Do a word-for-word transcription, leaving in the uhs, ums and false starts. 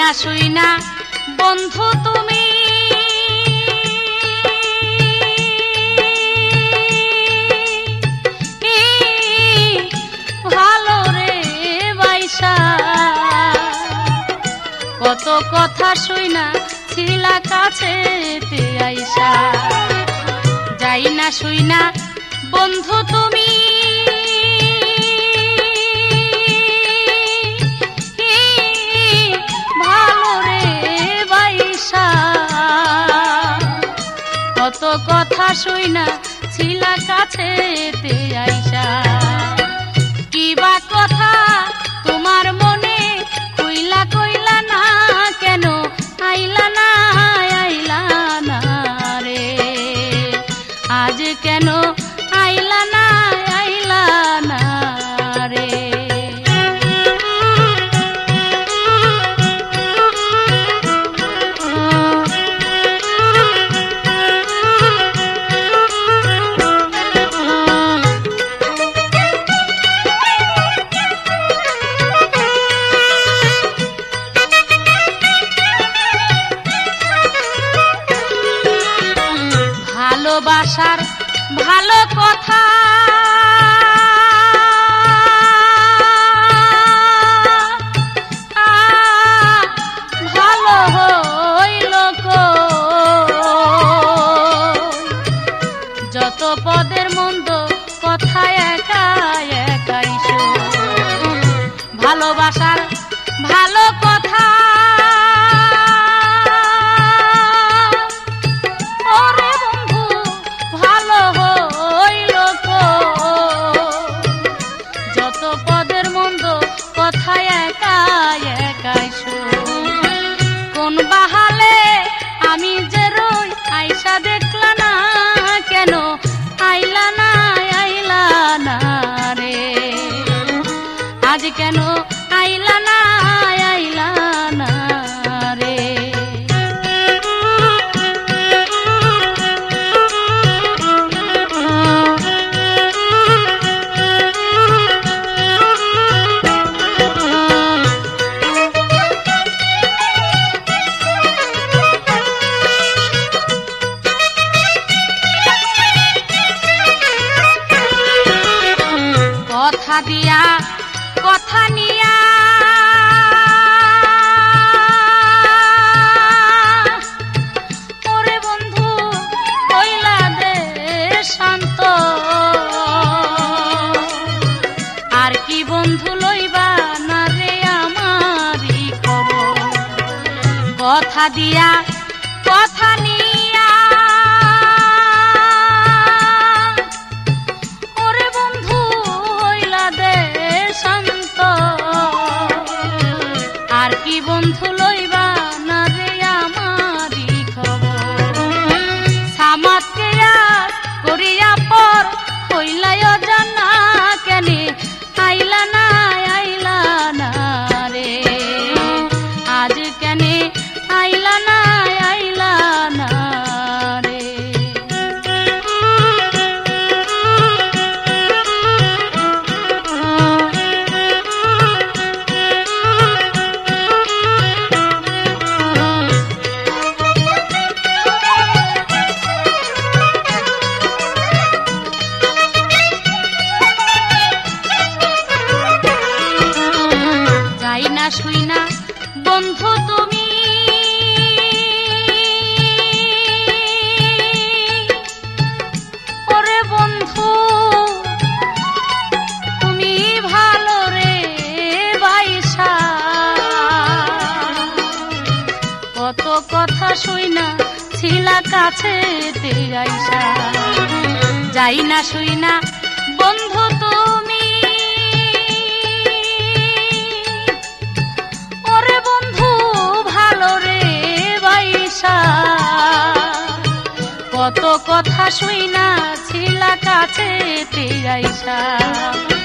না শুই না বন্ধু তুমি ভালো রে বাইসা কত কথা শুই না ছিলা কাছে আইসা যাই না শুই না বন্ধু তুমি ভালো রে বাইসা কত কথা শুই না ছিলা কাছে আইসা কিবা কথা তোমার মনে কইলা কইলা না কেন আইলা না আইলা না রে আজ কেন আইলা না আইলা না রে ভালোবাসার ভালো কথা ভালো হইল যত পদের মন্দ কথা একা একাই ভালোবাসার ভালো কথা কোন বাহালে আমি যে রই আইসা দেখলা না কেন আইলা না আইলা না রে আজ কেন আইলা না আইলা না রে কথা দিয়া কথা নিয়া ওরে বন্ধু কইলা দে শান্ত আর কি বন্ধু লইবা না রে আমারই খবর কথা দিয়া কথা নিয়া শান্ত আর কি বন্ধু লইবা না রে আমারই খবর সামাদকে করিয়া পর হইলাই জানা কেনে আইলা না আইলা না রে আজ কেনে আইলা না আইলা না রে শুই না বন্ধু তুমি ওরে বন্ধু তুমি ভালো রে বাইসা কত কথা শুই না ছিলা কাছে আইসা যাই না শুই না বন্ধু তুমি কত কথা শুই না ছিলা কাছে আইসা।